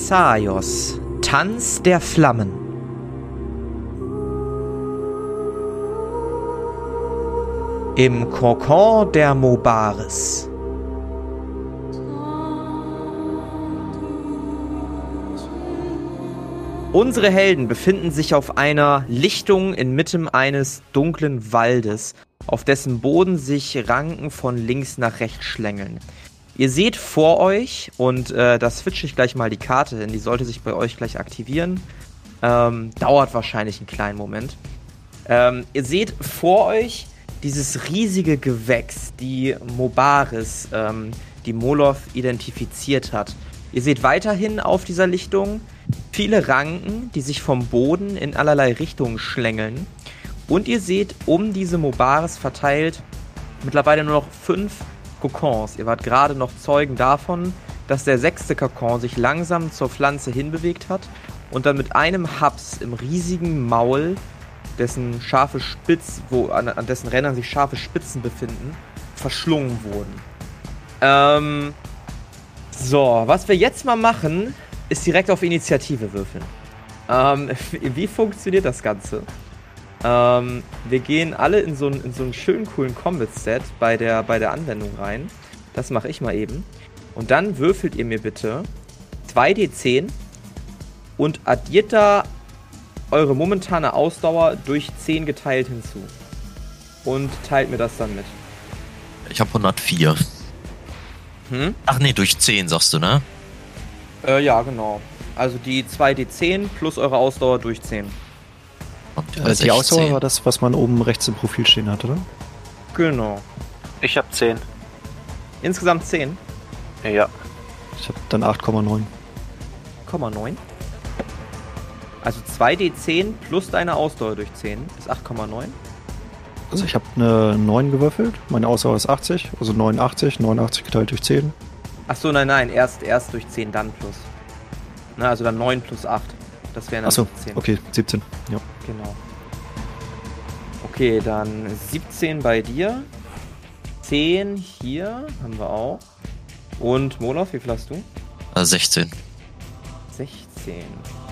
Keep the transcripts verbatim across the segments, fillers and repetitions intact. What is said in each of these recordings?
Thessaios, Tanz der Flammen. Im Kokon der Mobaris. Unsere Helden befinden sich auf einer Lichtung inmitten eines dunklen Waldes, auf dessen Boden sich Ranken von links nach rechts schlängeln. Ihr seht vor euch, und äh, da switche ich gleich mal die Karte hin, die sollte sich bei euch gleich aktivieren. Ähm, dauert wahrscheinlich einen kleinen Moment. Ähm, ihr seht vor euch dieses riesige Gewächs, die Mobaris, ähm, die Molov identifiziert hat. Ihr seht weiterhin auf dieser Lichtung viele Ranken, die sich vom Boden in allerlei Richtungen schlängeln. Und ihr seht um diese Mobaris verteilt mittlerweile nur noch fünf Kokons. Ihr wart gerade noch Zeugen davon, dass der sechste Kokon sich langsam zur Pflanze hinbewegt hat und dann mit einem Haps im riesigen Maul, dessen scharfe Spitz, wo an, an dessen Rändern sich scharfe Spitzen befinden, verschlungen wurden. Ähm, so, was wir jetzt mal machen, ist direkt auf Initiative würfeln. Ähm, wie funktioniert das Ganze? Ähm, wir gehen alle in so einen in so einen schönen, coolen Combat-Set bei der, bei der Anwendung rein. Das mache ich mal eben. Und dann würfelt ihr mir bitte zwei D zehn und addiert da eure momentane Ausdauer durch zehn geteilt hinzu. Und teilt mir das dann mit. Ich habe hundertvier. Hm? Ach nee, durch zehn sagst du, ne? Äh, ja, genau. Also die zwei D zehn plus eure Ausdauer durch zehn. Äh, die Ausdauer war das, was man oben rechts im Profil stehen hat, oder? Genau. Ich hab zehn. Insgesamt zehn? Ja. Ich hab dann acht Komma neun. neun. Also zwei D zehn plus deine Ausdauer durch zehn ist acht Komma neun. Also ich habe eine neun gewürfelt, meine Ausdauer ist achtzig, also neunundachtzig, neunundachtzig geteilt durch zehn. Achso, nein, nein, erst, erst durch zehn, dann plus. Na, also dann neun plus acht. Das wären dann Achso, siebzehn. okay, siebzehn, ja. Genau. Okay, dann siebzehn bei dir. zehn hier haben wir auch. Und Molov, wie viel hast du? Äh, sechzehn. sechzehn.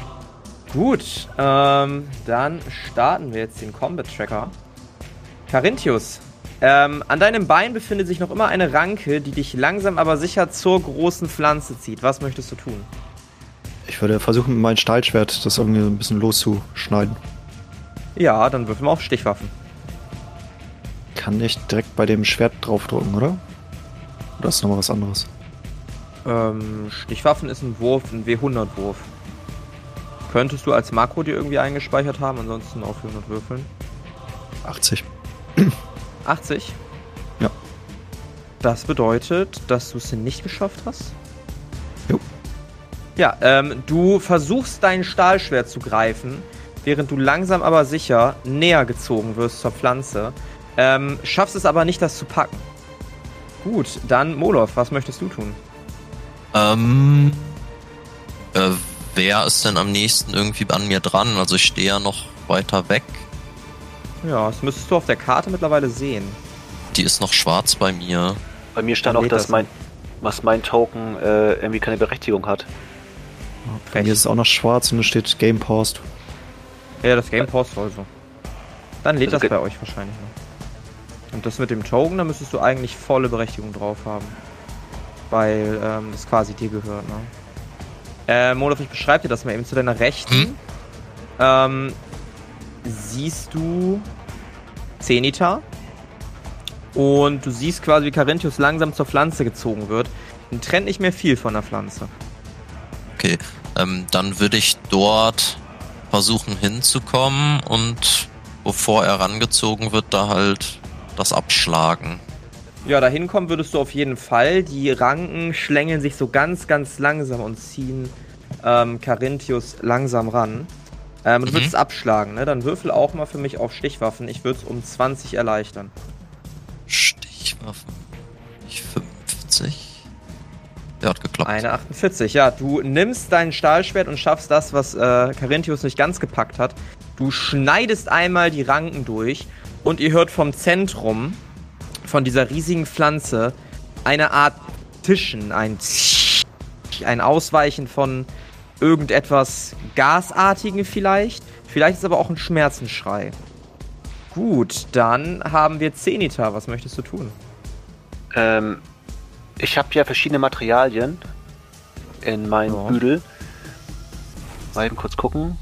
Gut, ähm, dann starten wir jetzt den Combat Tracker. Carinthius, ähm, an deinem Bein befindet sich noch immer eine Ranke, die dich langsam aber sicher zur großen Pflanze zieht. Was möchtest du tun? Ich würde versuchen, mit meinem Stahlschwert das irgendwie ein bisschen loszuschneiden. Ja, dann würfeln wir auf Stichwaffen. Kann ich direkt bei dem Schwert draufdrücken, oder? Oder ist nochmal was anderes? Ähm, Stichwaffen ist ein Wurf, ein W hundert Wurf. Könntest du als Makro dir irgendwie eingespeichert haben, ansonsten auf hundert würfeln. achtzig. achtzig? Ja. Das bedeutet, dass du es nicht geschafft hast? Jo. Ja, ähm, du versuchst dein Stahlschwert zu greifen, während du langsam aber sicher näher gezogen wirst zur Pflanze. Ähm, schaffst es aber nicht, das zu packen. Gut, dann Molov, was möchtest du tun? Ähm, äh, wer ist denn am nächsten irgendwie an mir dran? Also ich stehe ja noch weiter weg. Ja, das müsstest du auf der Karte mittlerweile sehen. Die ist noch schwarz bei mir. Bei mir stand Dann auch, lädt dass das mein, was mein Token äh, irgendwie keine Berechtigung hat. Bei mir ist es auch noch schwarz und es steht Game Paused. Ja, das Game Pause also. Dann lädt Also das ge- bei euch wahrscheinlich noch. Und das mit dem Token, da müsstest du eigentlich volle Berechtigung drauf haben. Weil ähm, das quasi dir gehört, ne? Äh, Molov, ich beschreibe dir das mal eben zu deiner Rechten. Hm? Ähm, siehst du Zenithar. Und du siehst quasi, wie Carinthius langsam zur Pflanze gezogen wird. Und trennt nicht mehr viel von der Pflanze. Okay, ähm, dann würde ich dort versuchen hinzukommen und bevor er rangezogen wird, da halt das abschlagen. Ja, da hinkommen würdest du auf jeden Fall. Die Ranken schlängeln sich so ganz, ganz langsam und ziehen ähm, Carinthius langsam ran. Ähm, du Mhm. würdest es abschlagen, ne? Dann würfel auch mal für mich auf Stichwaffen. Ich würde es um zwanzig erleichtern. Stichwaffen. Ich fünfzig. Der hat geklappt. Eine achtundvierzig, ja. Du nimmst dein Stahlschwert und schaffst das, was äh, Carinthius nicht ganz gepackt hat. Du schneidest einmal die Ranken durch und ihr hört vom Zentrum von dieser riesigen Pflanze eine Art Tischen, ein ein Ausweichen von irgendetwas Gasartigen vielleicht. Vielleicht ist aber auch ein Schmerzensschrei. Gut, dann haben wir Zenithar. Was möchtest du tun? Ähm, ich habe ja verschiedene Materialien in meinem Ja. Büdel. Mal eben kurz gucken.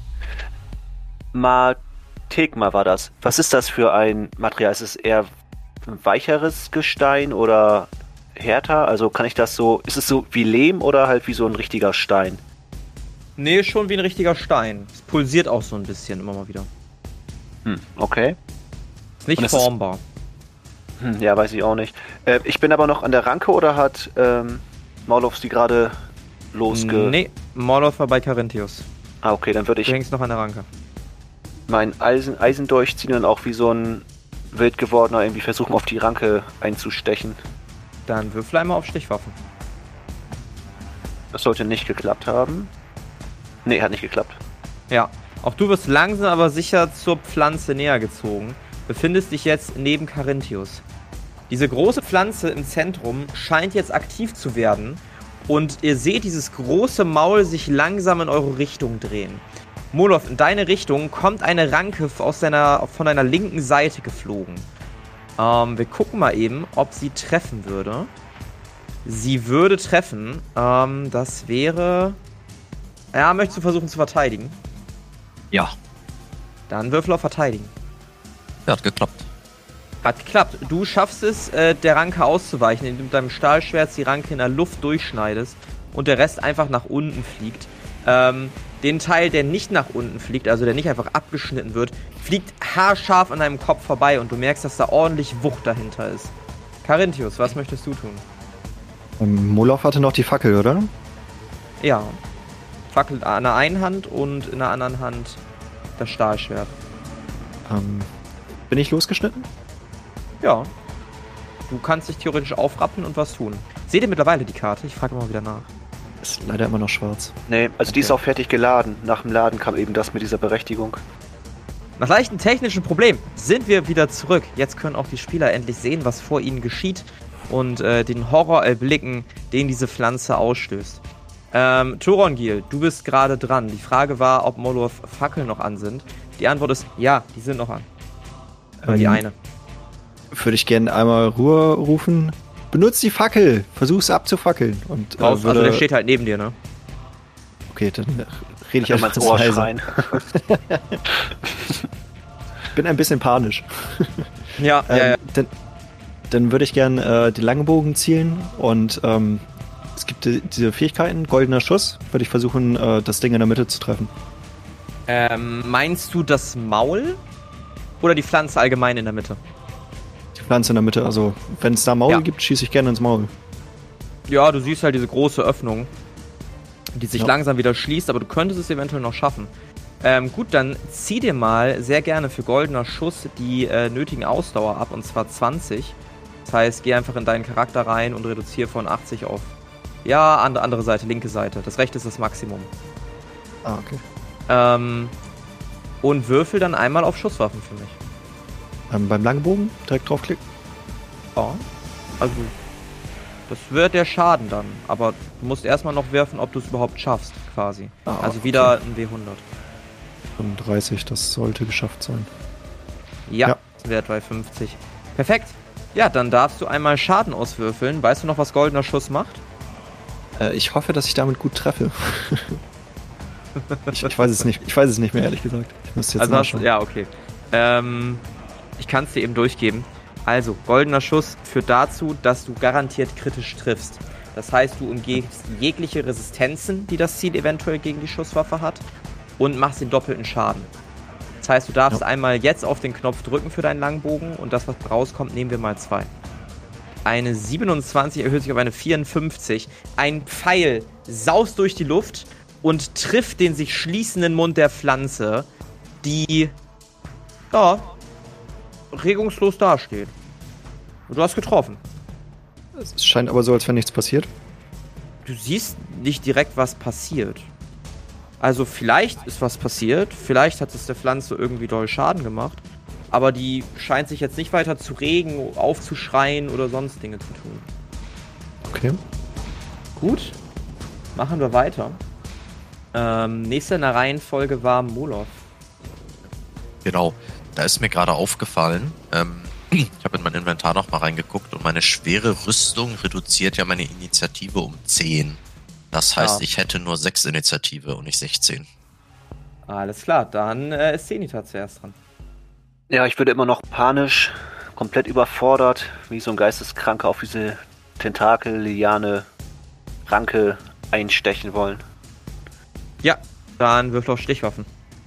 Matekma war das. Was ist das für ein Material? Ist es eher ein weicheres Gestein oder härter? Also kann ich das so... Ist es so wie Lehm oder halt wie so ein richtiger Stein? Nee, schon wie ein richtiger Stein. Es pulsiert auch so ein bisschen immer mal wieder. Hm, okay. Ist nicht Und es ist- formbar. Hm, ja, weiß ich auch nicht. Äh, ich bin aber noch an der Ranke oder hat ähm, Maulov sie gerade losge... Nee, Morloth war bei Carinthius. Ah, okay, dann würde Du ich hängst noch an der Ranke. mein Eisen, Eisendolch ziehen und auch wie so ein wild gewordener irgendwie versuchen, auf die Ranke einzustechen. Dann würfel einmal auf Stichwaffen. Das sollte nicht geklappt haben. Nee, hat nicht geklappt. Ja, auch du wirst langsam aber sicher zur Pflanze näher gezogen. Befindest dich jetzt neben Carinthius. Diese große Pflanze im Zentrum scheint jetzt aktiv zu werden und ihr seht dieses große Maul sich langsam in eure Richtung drehen. Molov, in deine Richtung kommt eine Ranke aus deiner, von deiner linken Seite geflogen. Ähm, wir gucken mal eben, ob sie treffen würde. Sie würde treffen. Ähm, das wäre... Ja, möchtest du versuchen zu verteidigen? Ja, Dann würfel auf Verteidigen. der hat geklappt. Hat geklappt. Du schaffst es, äh, der Ranke auszuweichen, indem du mit deinem Stahlschwert die Ranke in der Luft durchschneidest und der Rest einfach nach unten fliegt. Ähm, den Teil, der nicht nach unten fliegt, also der nicht einfach abgeschnitten wird, fliegt haarscharf an deinem Kopf vorbei und du merkst, dass da ordentlich Wucht dahinter ist. Carinthius, was möchtest du tun? Ähm, Molov hatte noch die Fackel, oder? Ja. Fackel an der einen Hand und in der anderen Hand das Stahlschwert. Ähm, bin ich losgeschnitten? Ja. Du kannst dich theoretisch aufrappen und was tun. Seht ihr mittlerweile die Karte? Ich frage mal wieder nach. Ist leider immer noch schwarz. Nee, also die ist Okay. auch fertig geladen. Nach dem Laden kam eben das mit dieser Berechtigung. Nach leichten technischen Problemen sind wir wieder zurück. Jetzt können auch die Spieler endlich sehen, was vor ihnen geschieht und äh, den Horror erblicken, den diese Pflanze ausstößt. Ähm, Torongil, du bist gerade dran. Die Frage war, ob Molov Fackeln noch an sind. Die Antwort ist, ja, die sind noch an. Oder die Ähm, eine. Würde ich gerne einmal Ruhe rufen. Benutz die Fackel! Versuch's abzufackeln. Und, äh, Raus, würde, also der steht halt neben dir, ne? Okay, dann äh, rede ich Kann man einfach ins Ohr leise. schreien. Bin ein bisschen panisch. Ja, Ähm, ja, ja. Dann, dann würde ich gerne äh, die langen Bogen zielen und ähm, es gibt die, diese Fähigkeiten, goldener Schuss, würde ich versuchen, äh, das Ding in der Mitte zu treffen. Ähm, meinst du das Maul oder die Pflanze allgemein in der Mitte? Die Pflanze in der Mitte, also wenn es da Maul Ja. gibt, schieße ich gerne ins Maul. Ja, du siehst halt diese große Öffnung, die sich Ja. langsam wieder schließt, aber du könntest es eventuell noch schaffen. Ähm, gut, dann zieh dir mal sehr gerne für goldener Schuss die äh, nötigen Ausdauer ab, und zwar zwanzig. Das heißt, geh einfach in deinen Charakter rein und reduziere von achtzig auf... Ja, andere, andere Seite, linke Seite. Das rechte ist das Maximum. Ah, okay. Ähm, und würfel dann einmal auf Schusswaffen für mich. Ähm, beim langen Bogen direkt draufklicken. Ja, also... Das wird der Schaden dann, aber du musst erstmal noch werfen, ob du es überhaupt schaffst, quasi. Ah, also okay. wieder ein W hundert. fünfunddreißig, das sollte geschafft sein. Ja, Ja. Wert bei fünfzig. Perfekt. Ja, dann darfst du einmal Schaden auswürfeln. Weißt du noch, was goldener Schuss macht? Äh, ich hoffe, dass ich damit gut treffe. ich, ich weiß es nicht. Ich weiß es nicht mehr, ehrlich gesagt. Ich müsste jetzt also hast, nachschauen. ja, okay. Ähm, ich kann es dir eben durchgeben. Also, goldener Schuss führt dazu, dass du garantiert kritisch triffst. Das heißt, du umgehst jegliche Resistenzen, die das Ziel eventuell gegen die Schusswaffe hat, und machst den doppelten Schaden. Das heißt, du darfst Ja. einmal jetzt auf den Knopf drücken für deinen Langbogen und das, was rauskommt, nehmen wir mal zwei. Eine siebenundzwanzig erhöht sich auf eine vierundfünfzig. Ein Pfeil saust durch die Luft und trifft den sich schließenden Mund der Pflanze, die, ja, regungslos dasteht. Und du hast getroffen. Es scheint aber so, als wenn nichts passiert. Du siehst nicht direkt, was passiert. Also vielleicht ist was passiert, vielleicht hat es der Pflanze irgendwie doll Schaden gemacht, aber die scheint sich jetzt nicht weiter zu regen, aufzuschreien oder sonst Dinge zu tun. Okay. Gut, machen wir weiter. Ähm, nächster in der Reihenfolge war Molov. Genau, da ist mir gerade aufgefallen, ähm, ich habe in mein Inventar noch mal reingeguckt und meine schwere Rüstung reduziert ja meine Initiative um zehn. Das heißt, Ja. ich hätte nur sechs Initiative und nicht sechzehn. Alles klar, dann äh, ist Zenithar zuerst dran. Ja, ich würde immer noch panisch, komplett überfordert, wie so ein Geisteskranker auf diese Tentakel, Liane, Ranke einstechen wollen. Ja, dann würfel auf Stichwaffen.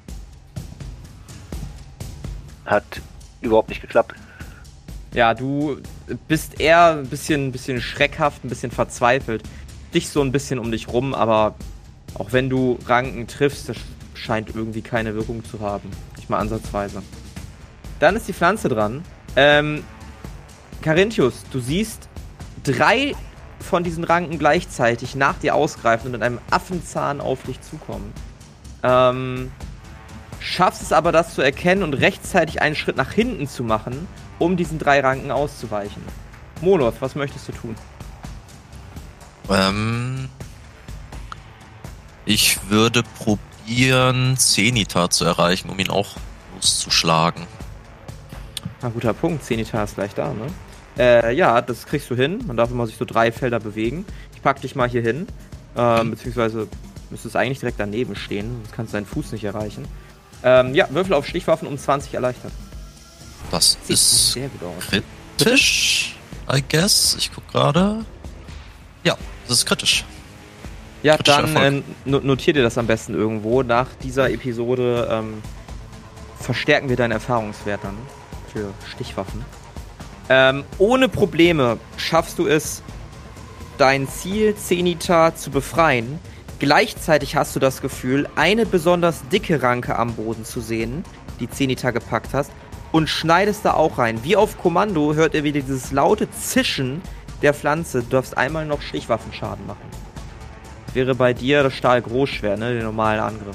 Hat überhaupt nicht geklappt. Ja, du bist eher ein bisschen, bisschen schreckhaft, ein bisschen verzweifelt. Stichst so ein bisschen um dich rum, aber auch wenn du Ranken triffst, das scheint irgendwie keine Wirkung zu haben. Nicht mal ansatzweise. Dann ist die Pflanze dran. Ähm, Carinthius, du siehst drei von diesen Ranken gleichzeitig nach dir ausgreifen und in einem Affenzahn auf dich zukommen. Ähm, schaffst es aber, das zu erkennen und rechtzeitig einen Schritt nach hinten zu machen, um diesen drei Ranken auszuweichen. Molov, was möchtest du tun? Ähm, ich würde probieren, Zenithar zu erreichen, um ihn auch loszuschlagen. Na, guter Punkt. Zenithar ist gleich da, ne? Äh, ja, das kriegst du hin. Man darf immer sich so drei Felder bewegen. Ich pack dich mal hier hin. Ähm, beziehungsweise müsste es eigentlich direkt daneben stehen. Sonst kannst du deinen Fuß nicht erreichen. Ähm, ja, Würfel auf Stichwaffen um zwanzig erleichtert. Das Sieht ist sehr gut aus. kritisch, I guess. Ich guck gerade. Ja, das ist kritisch. Ja, Kritischer dann Erfolg. äh, no- notier dir das am besten irgendwo. Nach dieser Episode ähm, verstärken wir deinen Erfahrungswert dann für Stichwaffen. Ähm, ohne Probleme schaffst du es, dein Ziel Zenithar zu befreien. Gleichzeitig hast du das Gefühl, eine besonders dicke Ranke am Boden zu sehen, die Zenithar gepackt hast, und schneidest da auch rein. Wie auf Kommando hört ihr wieder dieses laute Zischen der Pflanze. Du darfst einmal noch Stichwaffenschaden machen. Wäre bei dir das Stahl-Großschwert, ne? Der normale Angriff.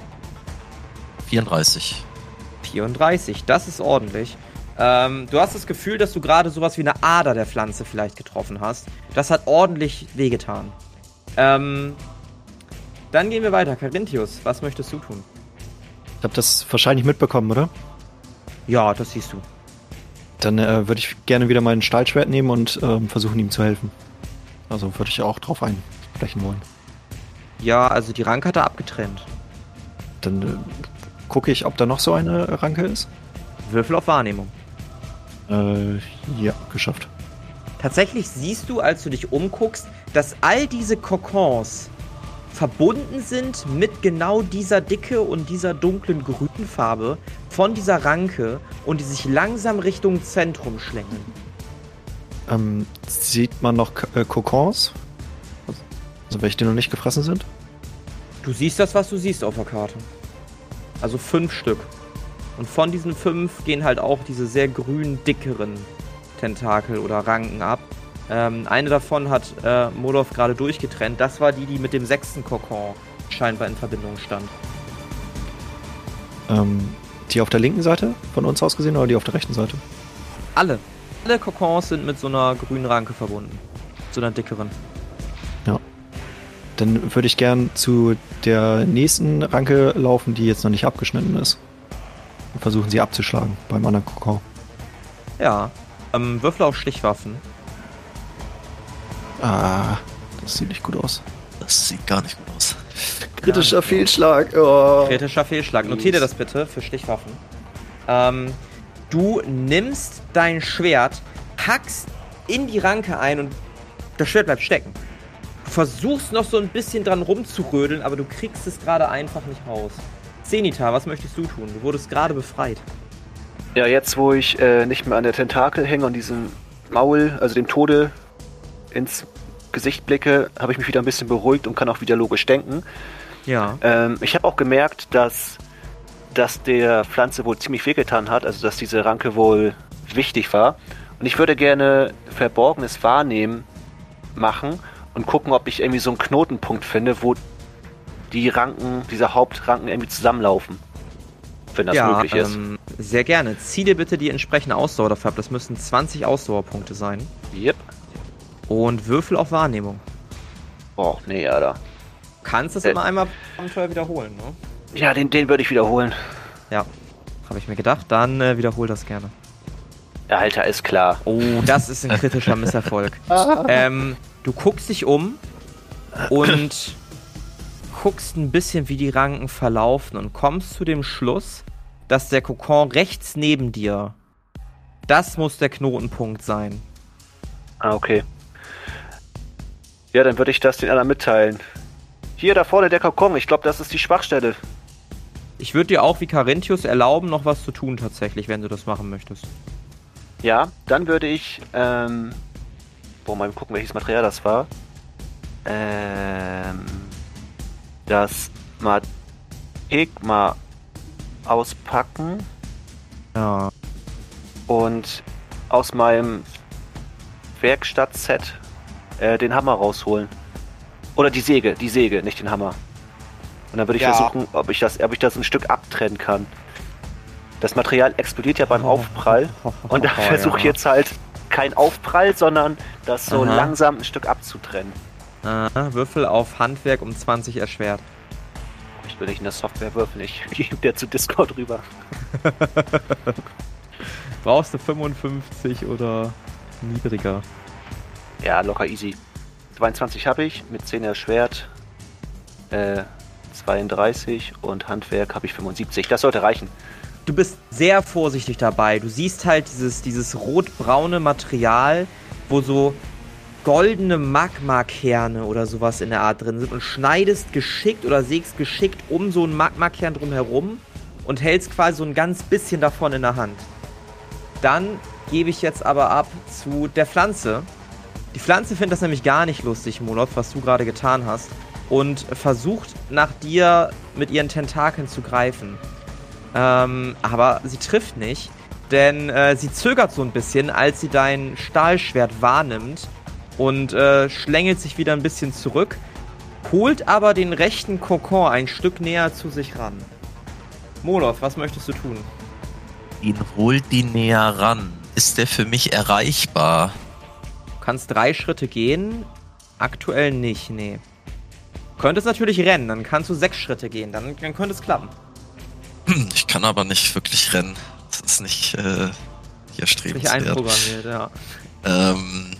vierunddreißig. vierunddreißig, das ist ordentlich. Ähm, du hast das Gefühl, dass du gerade sowas wie eine Ader der Pflanze vielleicht getroffen hast. Das hat ordentlich wehgetan. Ähm, dann gehen wir weiter. Carinthius, was möchtest du tun? Ich habe das wahrscheinlich mitbekommen, oder? Ja, das siehst du. Dann äh, würde ich gerne wieder mein Stahlschwert nehmen und ähm, versuchen, ihm zu helfen. Also würde ich auch drauf einsprechen wollen. Ja, also die Ranke hat er abgetrennt. Dann äh, gucke ich, ob da noch so eine Ranke ist. Würfel auf Wahrnehmung. Äh, ja, geschafft. Tatsächlich siehst du, als du dich umguckst, dass all diese Kokons verbunden sind mit genau dieser Dicke und dieser dunklen grünen Farbe von dieser Ranke und die sich langsam Richtung Zentrum schlängeln. Ähm, sieht man noch K- äh, Kokons? Also welche, die noch nicht gefressen sind? Du siehst das, was du siehst auf der Karte. Also fünf Stück. Und von diesen fünf gehen halt auch diese sehr grün dickeren Tentakel oder Ranken ab. Ähm, eine davon hat äh, Molov gerade durchgetrennt. Das war die, die mit dem sechsten Kokon scheinbar in Verbindung stand. Ähm, die auf der linken Seite von uns aus gesehen oder die auf der rechten Seite? Alle. Alle Kokons sind mit so einer grünen Ranke verbunden. So einer dickeren. Ja. Dann würde ich gern zu der nächsten Ranke laufen, die jetzt noch nicht abgeschnitten ist. Und versuchen sie abzuschlagen beim anderen Kokon. Ja. Ähm, Würfel auf Stichwaffen. Ah, das sieht nicht gut aus. Das sieht gar nicht gut aus. Kritischer Fehlschlag. Oh. Kritischer Fehlschlag. Notier dir das bitte für Stichwaffen. Ähm, du nimmst dein Schwert, hackst in die Ranke ein und das Schwert bleibt stecken. Du versuchst noch so ein bisschen dran rumzurödeln, aber du kriegst es gerade einfach nicht raus. Zenithar, was möchtest du tun? Du wurdest gerade befreit. Ja, jetzt wo ich äh, nicht mehr an der Tentakel hänge und diesem Maul, also dem Tode, ins Gesicht blicke, habe ich mich wieder ein bisschen beruhigt und kann auch wieder logisch denken. Ja. Ähm, ich habe auch gemerkt, dass, dass der Pflanze wohl ziemlich wehgetan hat, also dass diese Ranke wohl wichtig war. Und ich würde gerne verborgenes Wahrnehmen machen und gucken, ob ich irgendwie so einen Knotenpunkt finde, wo die Ranken, diese Hauptranken irgendwie zusammenlaufen. Wenn das ja, möglich ist. Ähm, sehr gerne. Zieh dir bitte die entsprechende Ausdauer dafür ab. Das müssen zwanzig Ausdauerpunkte sein. Yep. Und Würfel auf Wahrnehmung. Oh, nee, Alter. kannst es Äh. immer einmal Abenteuer wiederholen, ne? Ja, den, den würde ich wiederholen. Ja, habe ich mir gedacht. Dann äh, wiederhol das gerne. Ja, Alter, ist klar. Oh, das ist ein kritischer Misserfolg. ähm, du guckst dich um und guckst ein bisschen, wie die Ranken verlaufen und kommst zu dem Schluss, dass der Kokon rechts neben dir, das muss der Knotenpunkt sein. Ah, okay. Ja, dann würde ich das den anderen mitteilen. Hier, da vorne der Kokon, ich glaube, das ist die Schwachstelle. Ich würde dir auch wie Carinthius erlauben, noch was zu tun tatsächlich, wenn du das machen möchtest. Ja, dann würde ich, ähm... Boah, mal gucken, welches Material das war. Ähm... Das Magma auspacken Ja. und aus meinem Werkstattset äh, den Hammer rausholen. Oder die Säge, die Säge, nicht den Hammer. Und dann würde ich Ja. versuchen, ob ich das, ob ich das ein Stück abtrennen kann. Das Material explodiert ja beim Aufprall. Und da Oh, versuche ich ja. jetzt halt kein Aufprall, sondern das so Aha. langsam ein Stück abzutrennen. Äh, Würfel auf Handwerk um zwanzig erschwert. Ich will nicht in der Software würfeln, ich gebe der zu Discord rüber. Brauchst du fünfundfünfzig oder niedriger? Ja, locker easy. zweiundzwanzig habe ich, mit zehn erschwert. Äh, zweiunddreißig und Handwerk habe ich fünfundsiebzig. Das sollte reichen. Du bist sehr vorsichtig dabei. Du siehst halt dieses, dieses rotbraune Material, wo so goldene Magmakerne oder sowas in der Art drin sind und schneidest geschickt oder sägst geschickt um so einen Magmakern drumherum und hältst quasi so ein ganz bisschen davon in der Hand. Dann gebe ich jetzt aber ab zu der Pflanze. Die Pflanze findet das nämlich gar nicht lustig, Molot, was du gerade getan hast, und versucht nach dir mit ihren Tentakeln zu greifen. Ähm, aber sie trifft nicht, denn äh, sie zögert so ein bisschen, als sie dein Stahlschwert wahrnimmt und äh, schlängelt sich wieder ein bisschen zurück, holt aber den rechten Kokon ein Stück näher zu sich ran. Molot, was möchtest du tun? Ihn holt die näher ran. Ist der für mich erreichbar? Du kannst drei Schritte gehen, aktuell nicht, nee. Du könntest natürlich rennen, dann kannst du sechs Schritte gehen, dann, dann könnte es klappen. Ich kann aber nicht wirklich rennen. Das ist nicht äh, hier Nicht strebenswert. einprogrammiert, ja. Ähm,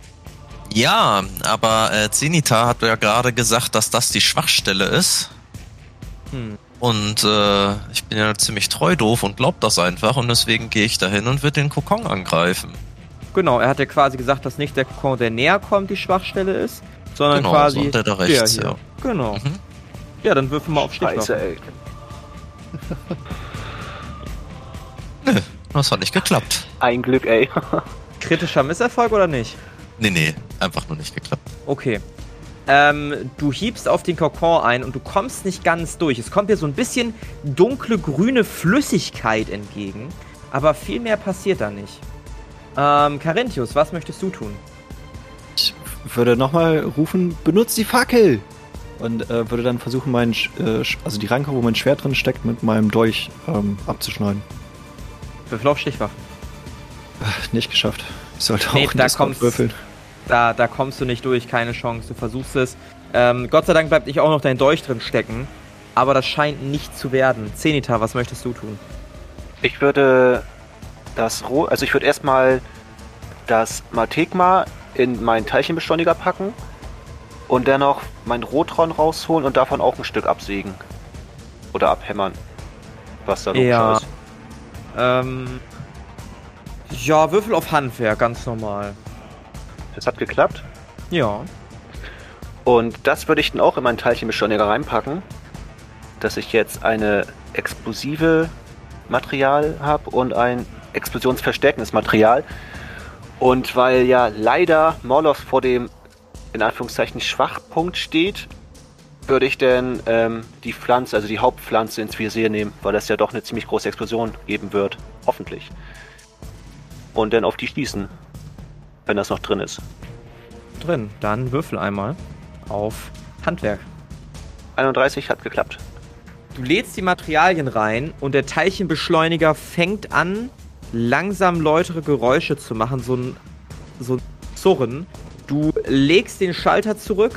ja, aber äh, Zenita hat ja gerade gesagt, dass das die Schwachstelle ist. Hm. Und äh, ich bin ja ziemlich treu doof und glaub das einfach. Und deswegen gehe ich dahin und würde den Kokon angreifen. Genau, er hat ja quasi gesagt, dass nicht der Kokon, der näher kommt, die Schwachstelle ist, sondern Genau, quasi so der da rechts, hier. ja. Genau. Mhm. Ja, dann würfel mal auf Scheiße, Stichwaffe. ey. Nö, das hat nicht geklappt. Ein Glück, ey. Kritischer Misserfolg oder nicht? Nee, nee, einfach nur nicht geklappt. Okay. Ähm, du hiebst auf den Kokon ein und du kommst nicht ganz durch. Es kommt dir so ein bisschen dunkle grüne Flüssigkeit entgegen, aber viel mehr passiert da nicht. Ähm, Carinthius, was möchtest du tun? Ich würde nochmal rufen, benutzt die Fackel! Und äh, würde dann versuchen, mein, Sch- äh, Sch- also die Ranke, wo mein Schwert drin steckt, mit meinem Dolch ähm, abzuschneiden. Würfel auf Stichwaffen. Ach, nicht geschafft. Ich sollte Nee, auch in da Discord kommt's- würfeln. Da, da kommst du nicht durch, keine Chance. Du versuchst es. Ähm, Gott sei Dank bleibt nicht auch noch dein Dolch drin stecken. Aber das scheint nicht zu werden. Zenita, was möchtest du tun? Ich würde das Roh, also ich würde erstmal das Matekma in meinen Teilchenbeschleuniger packen und dann noch mein Rotron rausholen und davon auch ein Stück absägen. Oder abhämmern. Was da logisch Ja. ist. Ähm. Ja, Würfel auf Handwerk, ganz normal. Das hat geklappt. Ja. Und das würde ich dann auch in meinen Teilchenbeschleuniger reinpacken, dass ich jetzt eine explosive Material habe und ein explosionsverstärkendes Material. Und weil ja leider Morloth vor dem, in Anführungszeichen, Schwachpunkt steht, würde ich dann ähm, die Pflanze, also die Hauptpflanze ins Visier nehmen, weil das ja doch eine ziemlich große Explosion geben wird. Hoffentlich. Und dann auf die schießen, wenn das noch drin ist. Drin. Dann würfel einmal auf Handwerk. einunddreißig hat geklappt. Du lädst die Materialien rein und der Teilchenbeschleuniger fängt an, langsam lautere Geräusche zu machen, so ein, so ein Surren. Du legst den Schalter zurück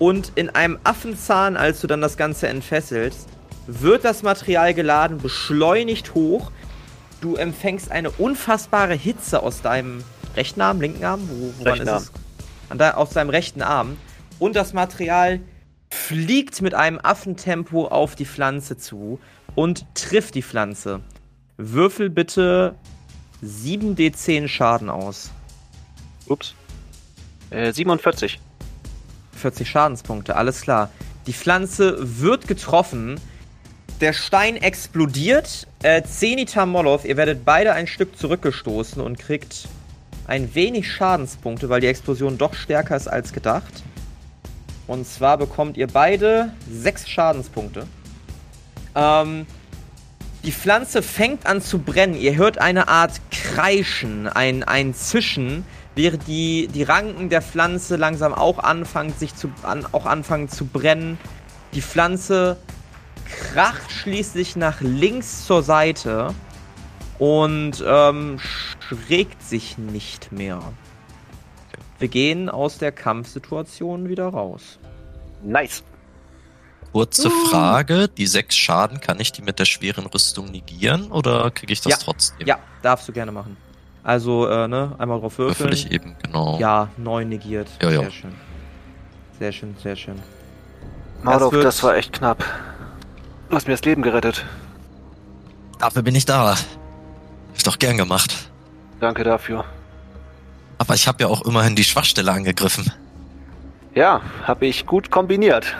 Und in einem Affenzahn, als du dann das Ganze entfesselst, wird das Material geladen, beschleunigt hoch. Du empfängst eine unfassbare Hitze aus deinem rechten Arm, linken Arm? Wo, woran rechten ist Arm. es? An de, aus deinem rechten Arm. Und das Material fliegt mit einem Affentempo auf die Pflanze zu und trifft die Pflanze. Würfel bitte sieben D zehn Schaden aus. Ups. Äh, siebenundvierzig. vierzig Schadenspunkte, alles klar. Die Pflanze wird getroffen. Der Stein explodiert. Äh, Zenithar Molov, ihr werdet beide ein Stück zurückgestoßen und kriegt ein wenig Schadenspunkte, weil die Explosion doch stärker ist als gedacht. Und zwar bekommt ihr beide sechs Schadenspunkte. Ähm, die Pflanze fängt an zu brennen. Ihr hört eine Art Kreischen, ein, ein Zischen, während die, die Ranken der Pflanze langsam auch anfangen, sich zu, an, auch anfangen zu brennen. Die Pflanze kracht schließlich nach links zur Seite und ähm, schrägt sich nicht mehr. Wir gehen aus der Kampfsituation wieder raus. Nice. Kurze Frage, die sechs Schaden, kann ich die mit der schweren Rüstung negieren oder kriege ich das Ja. trotzdem? Ja, darfst du gerne machen. Also, äh, ne, einmal drauf würfeln. Würfel ich eben, genau. Ja, neun negiert. Ja, ja. Sehr schön. Sehr schön, sehr schön. Mordov, wird- das war echt knapp. Du hast mir das Leben gerettet. Dafür bin ich da. Hab ich doch gern gemacht. Danke dafür. Aber ich habe ja auch immerhin die Schwachstelle angegriffen. Ja, habe ich gut kombiniert.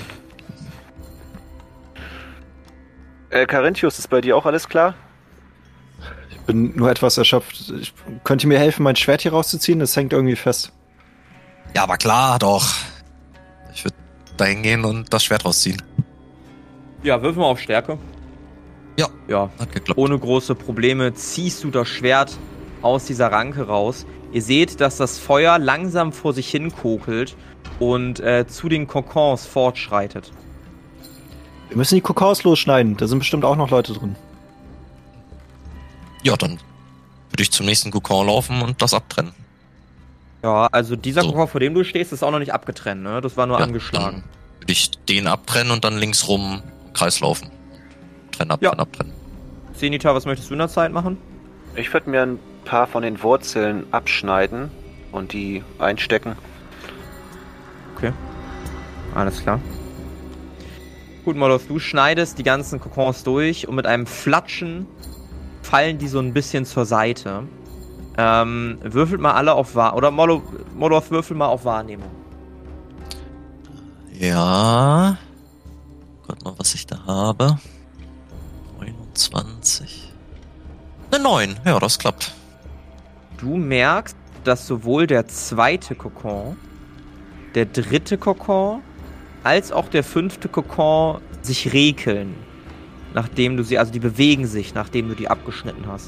Äh, Carinthius, ist bei dir auch alles klar? Ich bin nur etwas erschöpft. Ich, könnt ihr mir helfen, mein Schwert hier rauszuziehen? Das hängt irgendwie fest. Ja, aber klar, doch. Ich würde da hingehen und das Schwert rausziehen. Ja, würfel mal auf Stärke. Ja, Ja, hat geklappt. ohne große Probleme ziehst du das Schwert aus dieser Ranke raus. Ihr seht, dass das Feuer langsam vor sich hin kokelt und äh, zu den Kokons fortschreitet. Wir müssen die Kokons losschneiden. Da sind bestimmt auch noch Leute drin. Ja, dann würde ich zum nächsten Kokon laufen und das abtrennen. Ja, also dieser So. Kokon, vor dem du stehst, ist auch noch nicht abgetrennt, ne? Das war nur Ja, angeschlagen. Dann würde ich den abtrennen und dann links rum im Kreis laufen. Trennen, Ja. abtrennen, abtrennen. Zenithar, was möchtest du in der Zeit machen? Ich würde mir ein paar von den Wurzeln abschneiden und die einstecken. Okay. Alles klar. Gut, Molov, du schneidest die ganzen Kokons durch und mit einem Flatschen fallen die so ein bisschen zur Seite. Ähm, würfelt mal alle auf Wahrnehmung. Oder Molov, Molov, würfel mal auf Wahrnehmung. Ja. Guck mal, was ich da habe. neunundzwanzig. Eine neun. Ja, das klappt. Du merkst, dass sowohl der zweite Kokon, der dritte Kokon, als auch der fünfte Kokon sich rekeln. Nachdem du sie, also die bewegen sich, nachdem du die abgeschnitten hast.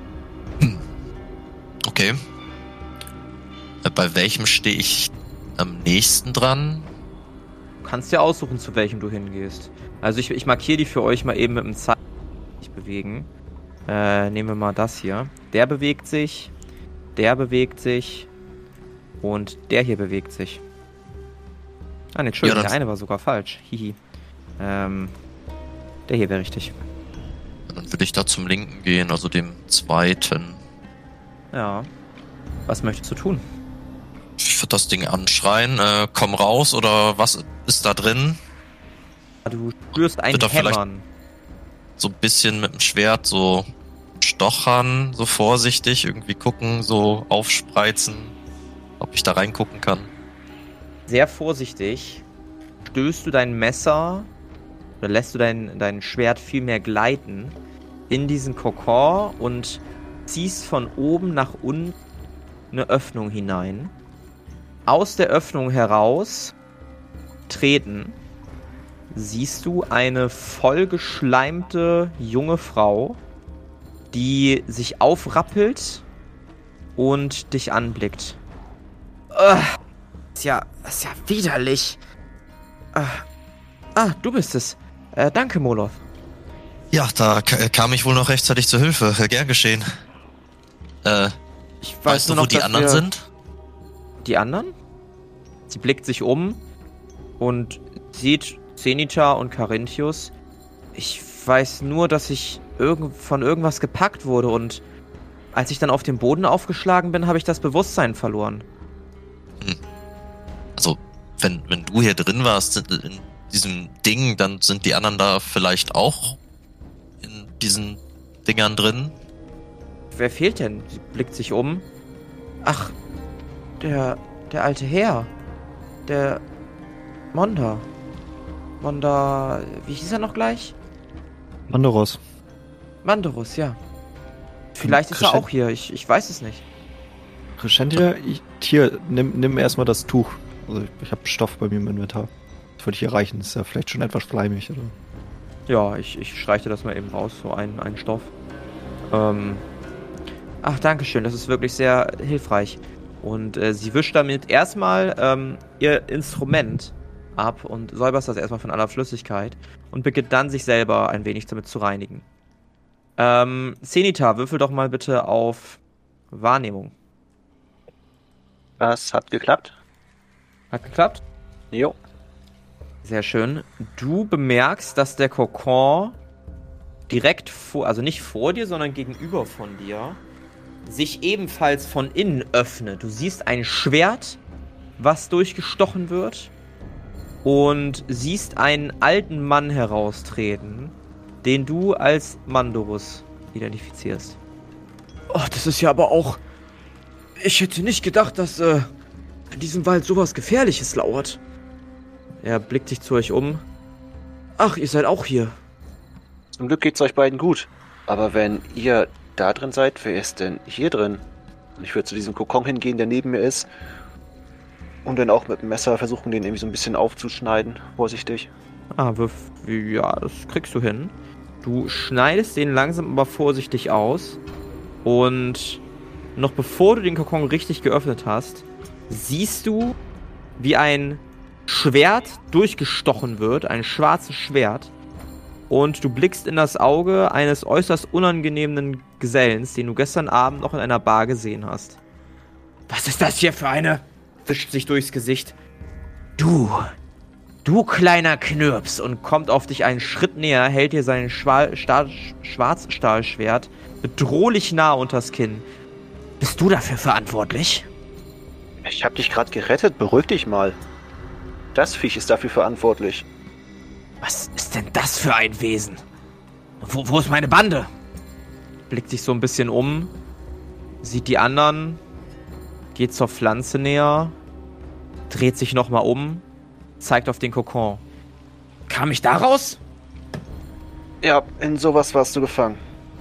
Okay. Äh, Bei welchem stehe ich am nächsten dran? Du kannst dir aussuchen, zu welchem du hingehst. Also ich, ich markiere die für euch mal eben mit dem Zeichen nicht bewegen. Äh, nehmen wir mal das hier. Der bewegt sich, der bewegt sich und der hier bewegt sich. Ah, ne, Entschuldigung, Ja, der eine war sogar falsch. Hihi. Ähm, der hier wäre richtig. Dann würde ich da zum linken gehen, also dem zweiten. Ja. Was möchtest du tun? Ich würde das Ding anschreien. Äh, komm raus oder was ist da drin? Du spürst ein Wird er vielleicht- Hämmern. So ein bisschen mit dem Schwert so stochern, so vorsichtig, irgendwie gucken, so aufspreizen, ob ich da reingucken kann. Sehr vorsichtig stößt du dein Messer oder lässt du dein, dein Schwert viel mehr gleiten in diesen Kokon und ziehst von oben nach unten eine Öffnung hinein. Aus der Öffnung heraus treten siehst du eine vollgeschleimte junge Frau, die sich aufrappelt und dich anblickt. Ugh. Ist ja, ist ja widerlich. Ah, ah, du bist es. Äh, danke, Molov. Ja, da k- kam ich wohl noch rechtzeitig zur Hilfe. Äh, Gern geschehen. Äh, Ich weiß weißt du, nur wo noch, die dass anderen wir- sind? Die anderen? Sie blickt sich um. und sieht Zenithar und Carinthius. Ich weiß nur, dass ich irgend von irgendwas gepackt wurde und als ich dann auf dem Boden aufgeschlagen bin, habe ich das Bewusstsein verloren. Hm. Also, wenn, wenn du hier drin warst in diesem Ding, dann sind die anderen da vielleicht auch in diesen Dingern drin? Wer fehlt denn? Sie blickt sich um. Ach, der, der alte Herr. Der Monda. Monda, wie hieß er noch gleich? Mandoros. Mandoros, ja. Vielleicht ist er auch hier, ich, ich weiß es nicht. Crescentia, hier, nimm, nimm erstmal das Tuch. Also ich, ich habe Stoff bei mir im Inventar. Das würde hier reichen, das ist ja vielleicht schon etwas schleimig, oder? Ja, ich, ich streiche das mal eben raus, so ein, ein Stoff. Ähm. Ach, danke schön, das ist wirklich sehr hilfreich. Und äh, sie wischt damit erstmal ähm, ihr Instrument ab und säubert das erstmal von aller Flüssigkeit und beginnt dann, sich selber ein wenig damit zu reinigen. Ähm, Zenithar, würfel doch mal bitte auf Wahrnehmung. Das hat geklappt. Hat geklappt? Jo. Sehr schön. Du bemerkst, dass der Kokon direkt vor, also nicht vor dir, sondern gegenüber von dir, sich ebenfalls von innen öffnet. Du siehst ein Schwert, was durchgestochen wird, und siehst einen alten Mann heraustreten, den du als Mandoros identifizierst. Oh, das ist ja aber auch... Ich hätte nicht gedacht, dass äh, in diesem Wald sowas Gefährliches lauert. Er blickt sich zu euch um. Ach, ihr seid auch hier. Zum Glück geht's euch beiden gut. Aber wenn ihr da drin seid, wer ist denn hier drin? Und ich würde zu diesem Kokon hingehen, der neben mir ist. Und dann auch mit dem Messer versuchen, den irgendwie so ein bisschen aufzuschneiden. Vorsichtig. Ah, wirf, ja, das kriegst du hin. Du schneidest den langsam aber vorsichtig aus. Und noch bevor du den Kokon richtig geöffnet hast, siehst du, wie ein Schwert durchgestochen wird. Ein schwarzes Schwert. Und du blickst in das Auge eines äußerst unangenehmen Gesellens, den du gestern Abend noch in einer Bar gesehen hast. Was ist das hier für eine? Wischt sich durchs Gesicht. Du, du kleiner Knirps, und kommt auf dich einen Schritt näher, hält dir sein Schwa- Stahl- Schwarzstahlschwert bedrohlich nah unters Kinn. Bist du dafür verantwortlich? Ich hab dich gerade gerettet, beruhig dich mal. Das Viech ist dafür verantwortlich. Was ist denn das für ein Wesen? Wo, wo ist meine Bande? Blickt sich so ein bisschen um, sieht die anderen, geht zur Pflanze näher, dreht sich nochmal um, zeigt auf den Kokon. Kam ich da raus? Ja, in sowas warst du gefangen.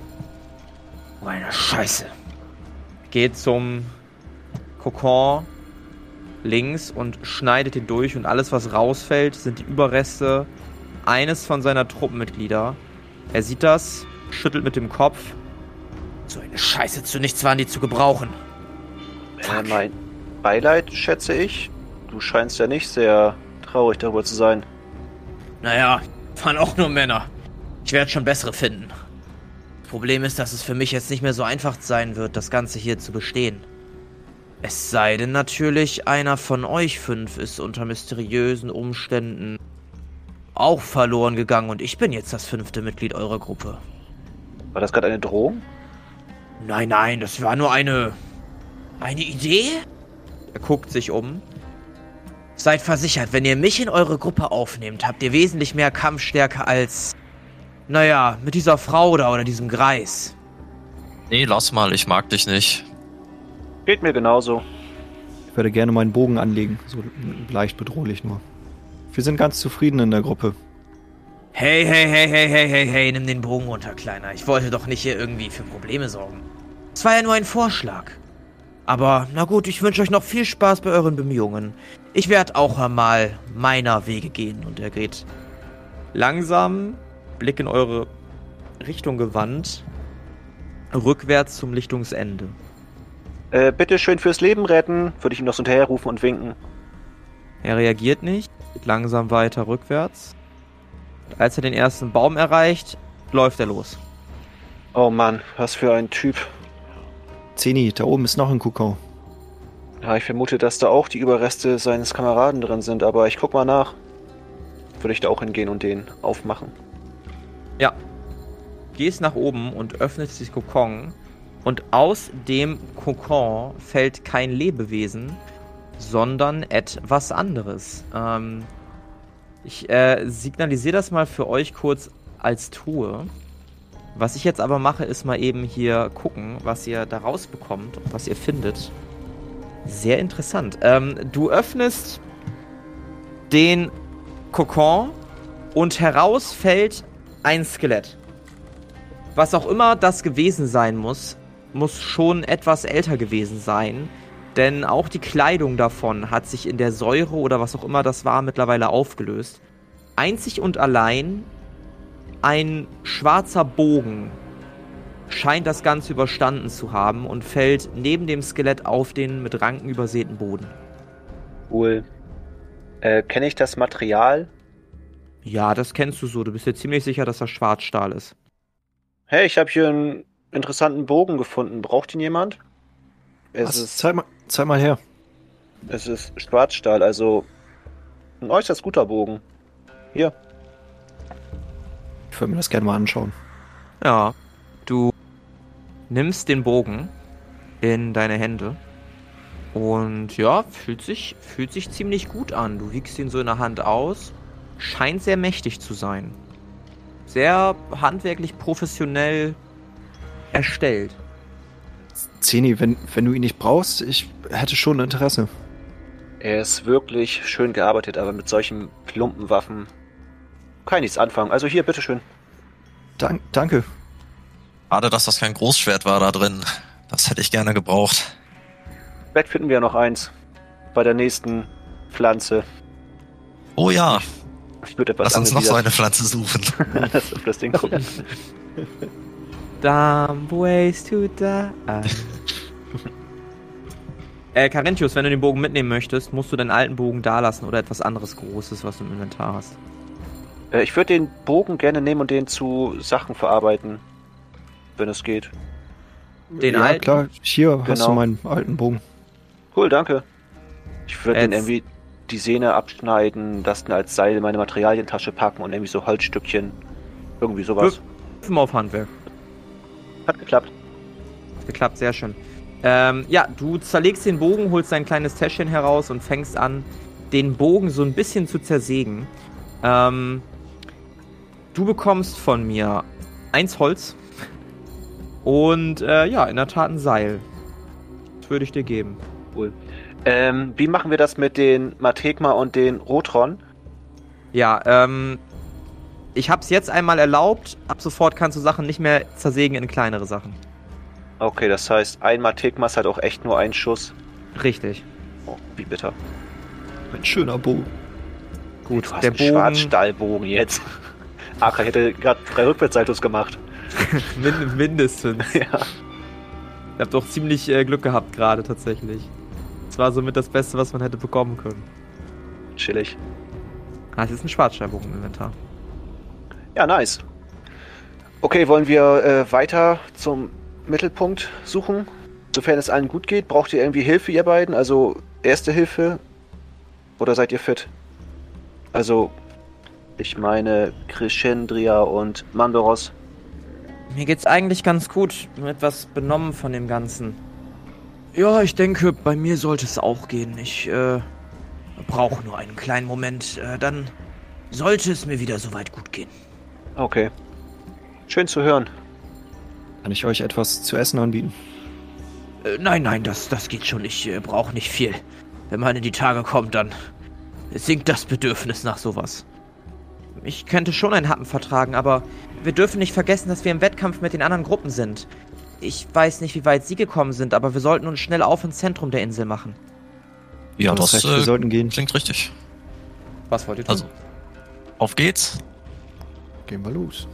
Meine Scheiße. Geht zum Kokon links und schneidet ihn durch, und alles, was rausfällt, sind die Überreste eines von seiner Truppenmitglieder. Er sieht das, schüttelt mit dem Kopf. So eine Scheiße, zu nichts waren die zu gebrauchen. Äh, mein Beileid, schätze ich. Du scheinst ja nicht sehr traurig darüber zu sein. Naja, waren auch nur Männer. Ich werde schon bessere finden. Das Problem ist, dass es für mich jetzt nicht mehr so einfach sein wird, das Ganze hier zu bestehen. Es sei denn natürlich, einer von euch fünf ist unter mysteriösen Umständen auch verloren gegangen und ich bin jetzt das fünfte Mitglied eurer Gruppe. War das gerade eine Drohung? Nein, nein, das war nur eine... eine Idee? Er guckt sich um. Seid versichert, wenn ihr mich in eure Gruppe aufnehmt, habt ihr wesentlich mehr Kampfstärke als... naja, mit dieser Frau da oder diesem Greis. Nee, lass mal, ich mag dich nicht. Geht mir genauso. Ich würde gerne meinen Bogen anlegen, so leicht bedrohlich nur. Wir sind ganz zufrieden in der Gruppe. Hey, hey, hey, hey, hey, hey, hey, nimm den Bogen runter, Kleiner. Ich wollte doch nicht hier irgendwie für Probleme sorgen. Es war ja nur ein Vorschlag. Aber, na gut, ich wünsche euch noch viel Spaß bei euren Bemühungen. Ich werde auch einmal meiner Wege gehen. Und er geht langsam, Blick in eure Richtung gewandt, rückwärts zum Lichtungsende. Äh, bitte schön fürs Leben retten, würde ich ihm noch so hinterherrufen und winken. Er reagiert nicht, geht langsam weiter rückwärts. Und als er den ersten Baum erreicht, läuft er los. Oh Mann, was für ein Typ. Zeni, da oben ist noch ein Kokon. Ja, ich vermute, dass da auch die Überreste seines Kameraden drin sind, aber ich guck mal nach. würde ich da auch hingehen und den aufmachen. Ja. Gehst nach oben und öffnest das Kokon. Und aus dem Kokon fällt kein Lebewesen, sondern etwas anderes. Ähm, ich äh, signalisiere das mal für euch kurz als Truhe. Was ich jetzt aber mache, ist mal eben hier gucken, was ihr da rausbekommt und was ihr findet. Sehr interessant. Ähm, du öffnest den Kokon und heraus fällt ein Skelett. Was auch immer das gewesen sein muss, muss schon etwas älter gewesen sein, denn auch die Kleidung davon hat sich in der Säure oder was auch immer das war mittlerweile aufgelöst. Einzig und allein ein schwarzer Bogen scheint das Ganze überstanden zu haben und fällt neben dem Skelett auf den mit Ranken übersäten Boden. Cool. Äh, kenne ich das Material? Ja, das kennst du so. Du bist dir ziemlich sicher, dass das Schwarzstahl ist. Hey, ich habe hier einen interessanten Bogen gefunden. Braucht ihn jemand? Es Was? ist, Zeig mal, zeig mal her. es ist Schwarzstahl, also ein äußerst guter Bogen. Hier. Ich würde mir das gerne mal anschauen. Ja, du nimmst den Bogen in deine Hände und ja, fühlt sich, fühlt sich ziemlich gut an. Du wiegst ihn so in der Hand aus, scheint sehr mächtig zu sein. Sehr handwerklich professionell erstellt. Zeni, wenn, wenn du ihn nicht brauchst, ich hätte schon Interesse. Er ist wirklich schön gearbeitet, aber mit solchen plumpen Waffen kann ich nichts anfangen. Also hier, bitteschön. Dank, danke. Schade, dass das kein Großschwert war da drin. Das hätte ich gerne gebraucht. Vielleicht finden wir noch eins bei der nächsten Pflanze. Oh ja, Ich würde etwas lass uns noch so angewidert. eine Pflanze suchen. Lass auf das Ding gucken. Dumb ways to die. äh, Carinthius, wenn du den Bogen mitnehmen möchtest, musst du deinen alten Bogen dalassen oder etwas anderes Großes, was du im Inventar hast. Äh, ich würde den Bogen gerne nehmen und den zu Sachen verarbeiten, wenn es geht. Den ja, alten? klar. Hier hast Genau. du meinen alten Bogen. Cool, danke. Ich würde den Jetzt- irgendwie die Sehne abschneiden, das dann als Seil in meine Materialientasche packen und irgendwie so Holzstückchen. Irgendwie sowas. Wirf mal auf Handwerk. Hat geklappt. Geklappt, sehr schön. Ähm, ja, du zerlegst den Bogen, holst dein kleines Täschchen heraus und fängst an, den Bogen so ein bisschen zu zersägen. Ähm, du bekommst von mir eins Holz und äh, ja, in der Tat ein Seil. Das würde ich dir geben. Cool. Ähm, wie machen wir das mit den Matekma und den Rotron? Ja, ähm, ich hab's jetzt einmal erlaubt. Ab sofort kannst du Sachen nicht mehr zersägen in kleinere Sachen. Okay, das heißt, ein Matekma ist halt auch echt nur ein Schuss. Richtig. Oh, wie bitter. Ein schöner Bogen. Gut, Du hast der einen Bogen Schwarzstahlbogen jetzt. Aka hätte gerade drei Rückwärtssaltos gemacht. min mindestens. Ja. Ich hab doch ziemlich äh, Glück gehabt gerade tatsächlich. Das war somit das Beste, was man hätte bekommen können. Chillig. Ah, es ist ein Schwarzstahlbogen im Inventar. Ja, nice. Okay, wollen wir äh, weiter zum Mittelpunkt suchen? Sofern es allen gut geht, braucht ihr irgendwie Hilfe, ihr beiden? Also erste Hilfe? Oder seid ihr fit? Also, ich meine Crescendria und Mandoros. Mir geht's eigentlich ganz gut. Bin etwas benommen von dem Ganzen. Ja, ich denke, bei mir sollte es auch gehen. Ich äh, brauche nur einen kleinen Moment. Äh, dann sollte es mir wieder soweit gut gehen. Okay. Schön zu hören. Kann ich euch etwas zu essen anbieten? Äh, nein, nein, das, das geht schon. Ich äh, brauche nicht viel. Wenn man in die Tage kommt, dann sinkt das Bedürfnis nach sowas. Ich könnte schon einen Happen vertragen, aber wir dürfen nicht vergessen, dass wir im Wettkampf mit den anderen Gruppen sind. Ich weiß nicht, wie weit sie gekommen sind, aber wir sollten uns schnell auf ins Zentrum der Insel machen. Ja, Du hast das recht, wir äh, sollten gehen. klingt richtig. Was wollt ihr tun? Also, auf geht's. Gehen wir los.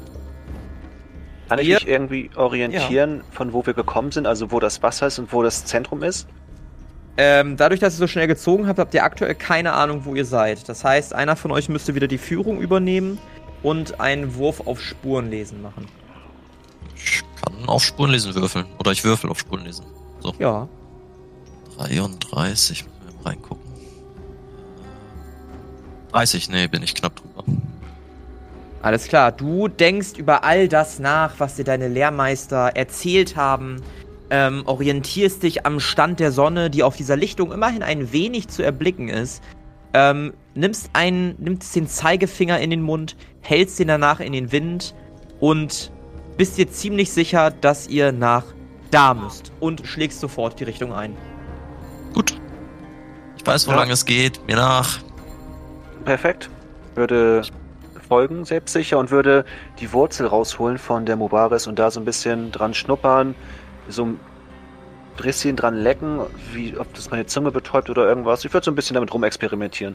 Kann ich Wir- mich irgendwie orientieren, von wo wir gekommen sind? Also wo das Wasser ist und wo das Zentrum ist? Ähm, dadurch, dass ihr so schnell gezogen habt, habt ihr aktuell keine Ahnung, wo ihr seid. Das heißt, einer von euch müsste wieder die Führung übernehmen und einen Wurf auf Spurenlesen machen. Ich kann auf Spurenlesen würfeln. Oder ich würfel auf Spurenlesen. So, Ja. dreiunddreißig. Mal reingucken. dreißig, nee, bin ich knapp drüber. Alles klar, du denkst über all das nach, was dir deine Lehrmeister erzählt haben, ähm, orientierst dich am Stand der Sonne, die auf dieser Lichtung immerhin ein wenig zu erblicken ist, ähm, nimmst, einen, nimmst den Zeigefinger in den Mund, hältst den danach in den Wind und bist dir ziemlich sicher, dass ihr nach da müsst und schlägst sofort die Richtung ein. Gut. Ich weiß, wo Ja. lang es geht. Mir nach. Perfekt. Würde folgen, selbstsicher, und würde die Wurzel rausholen von der Mubaris und da so ein bisschen dran schnuppern, so ein bisschen dran lecken, wie ob das meine Zunge betäubt oder irgendwas. Ich würde so ein bisschen damit rumexperimentieren.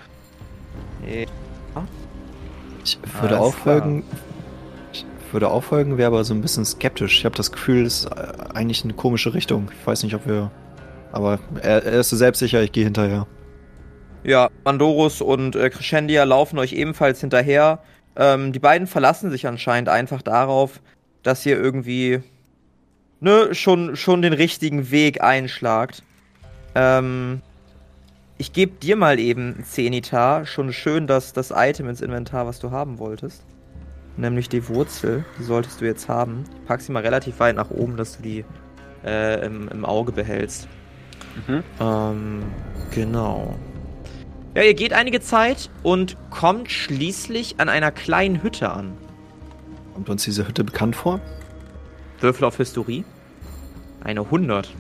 Ich würde Alles auch folgen. Ich würde auch folgen, wäre aber so ein bisschen skeptisch. Ich habe das Gefühl, das ist äh, eigentlich eine komische Richtung. Ich weiß nicht, ob wir. Aber er, er ist so selbstsicher, ich gehe hinterher. Ja, Mandorus und äh, Crescendia laufen euch ebenfalls hinterher. Ähm, die beiden verlassen sich anscheinend einfach darauf, dass ihr irgendwie ne, schon, schon den richtigen Weg einschlagt. Ähm, ich gebe dir mal eben ein Zenitar. Schon schön, dass das Item ins Inventar, was du haben wolltest. Nämlich die Wurzel. Die solltest du jetzt haben. Ich pack sie mal relativ weit nach oben, dass du die äh, im, im Auge behältst. Mhm. Ähm, genau. Ja, ihr geht einige Zeit und kommt schließlich an einer kleinen Hütte an. Kommt uns diese Hütte bekannt vor? Würfel auf Historie. Eine hundert.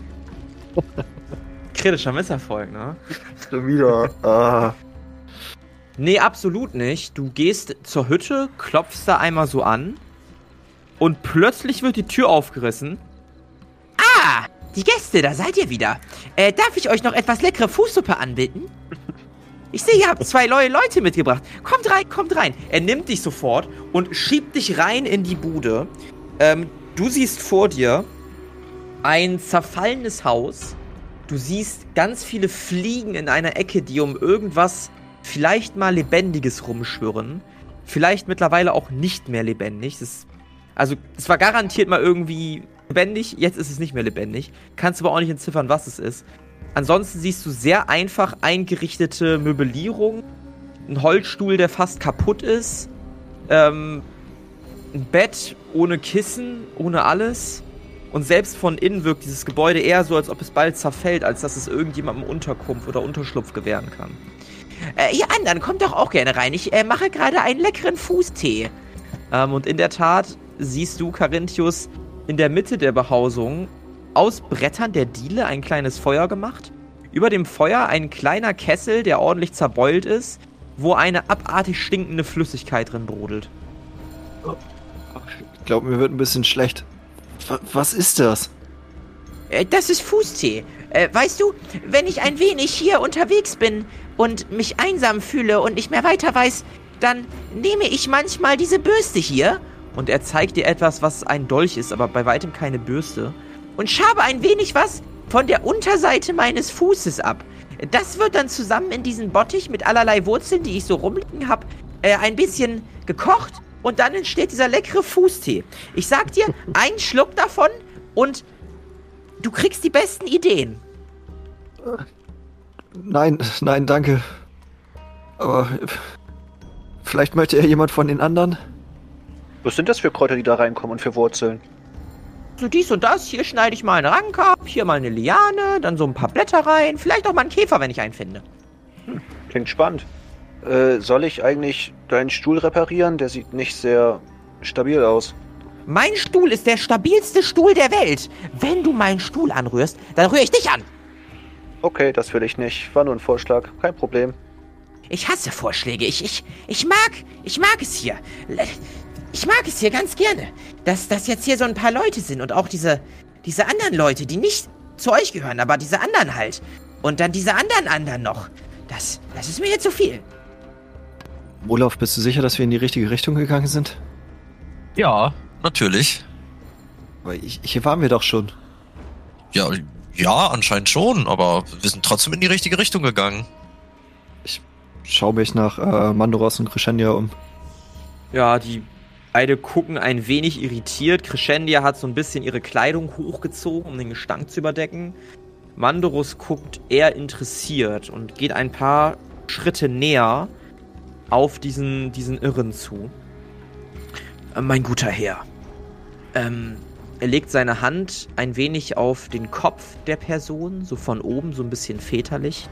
Kritischer Misserfolg, ne? Schon wieder. Ah. Nee, absolut nicht. Du gehst zur Hütte, klopfst da einmal so an und plötzlich wird die Tür aufgerissen. Ah, die Gäste, da seid ihr wieder. Äh, darf ich euch noch etwas leckere Fußsuppe anbieten? Ich sehe, ihr habt zwei neue Leute mitgebracht. Kommt rein, kommt rein. Er nimmt dich sofort und schiebt dich rein in die Bude. Ähm, du siehst vor dir ein zerfallenes Haus. Du siehst ganz viele Fliegen in einer Ecke, die um irgendwas vielleicht mal Lebendiges rumschwirren. Vielleicht mittlerweile auch nicht mehr lebendig. Es ist, also, es war garantiert mal irgendwie lebendig. Jetzt ist es nicht mehr lebendig. Kannst aber auch nicht entziffern, was es ist. Ansonsten siehst du sehr einfach eingerichtete Möblierung. Ein Holzstuhl, der fast kaputt ist. Ähm, ein Bett ohne Kissen, ohne alles. Und selbst von innen wirkt dieses Gebäude eher so, als ob es bald zerfällt, als dass es irgendjemandem Unterkunft oder Unterschlupf gewähren kann. Äh, ihr anderen, kommt doch auch gerne rein. Ich äh, mache gerade einen leckeren Fußtee. Ähm, und in der Tat siehst du, Carinthius, in der Mitte der Behausung aus Brettern der Diele ein kleines Feuer gemacht. Über dem Feuer ein kleiner Kessel, der ordentlich zerbeult ist, wo eine abartig stinkende Flüssigkeit drin brodelt. Ich glaube, mir wird ein bisschen schlecht. W- Was ist das? Äh, das ist Fußtee. Äh, weißt du, wenn ich ein wenig hier unterwegs bin und mich einsam fühle und nicht mehr weiter weiß, dann nehme ich manchmal diese Bürste hier Und er zeigt dir etwas, was ein Dolch ist, aber bei weitem keine Bürste. und schabe ein wenig was von der Unterseite meines Fußes ab. Das wird dann zusammen in diesen Bottich mit allerlei Wurzeln, die ich so rumliegen habe, äh, ein bisschen gekocht und dann entsteht dieser leckere Fußtee. Ich sag dir, ein Schluck davon und du kriegst die besten Ideen. Nein, nein, danke. Aber vielleicht möchte ja jemand von den anderen. Was sind das für Kräuter, die da reinkommen und für Wurzeln? So dies und das, hier schneide ich mal einen Rank ab, hier mal eine Liane, dann so ein paar Blätter rein, vielleicht auch mal einen Käfer, wenn ich einen finde. Klingt spannend. Äh, soll ich eigentlich deinen Stuhl reparieren? Der sieht nicht sehr stabil aus. Mein Stuhl ist der stabilste Stuhl der Welt. Wenn du meinen Stuhl anrührst, dann rühre ich dich an. Okay, das will ich nicht. War nur ein Vorschlag. Kein Problem. Ich hasse Vorschläge. Ich, ich, ich mag, ich mag es hier. Ich mag es hier ganz gerne, dass, dass jetzt hier so ein paar Leute sind und auch diese, diese anderen Leute, die nicht zu euch gehören, aber diese anderen halt. Und dann diese anderen anderen noch. Das, das ist mir jetzt zu viel. Olaf, bist du sicher, dass wir in die richtige Richtung gegangen sind? Ja, natürlich. Weil ich, hier waren wir doch schon. Ja, ja, anscheinend schon, aber wir sind trotzdem in die richtige Richtung gegangen. Schau mich nach äh, Mandoros und Crescendia um. Ja, die beide gucken ein wenig irritiert. Crescendia hat so ein bisschen ihre Kleidung hochgezogen, um den Gestank zu überdecken. Mandorus guckt eher interessiert und geht ein paar Schritte näher. auf diesen, diesen Irren zu. Äh, mein guter Herr, ähm, er legt seine Hand ein wenig auf den Kopf der Person, so von oben, so ein bisschen väterlich.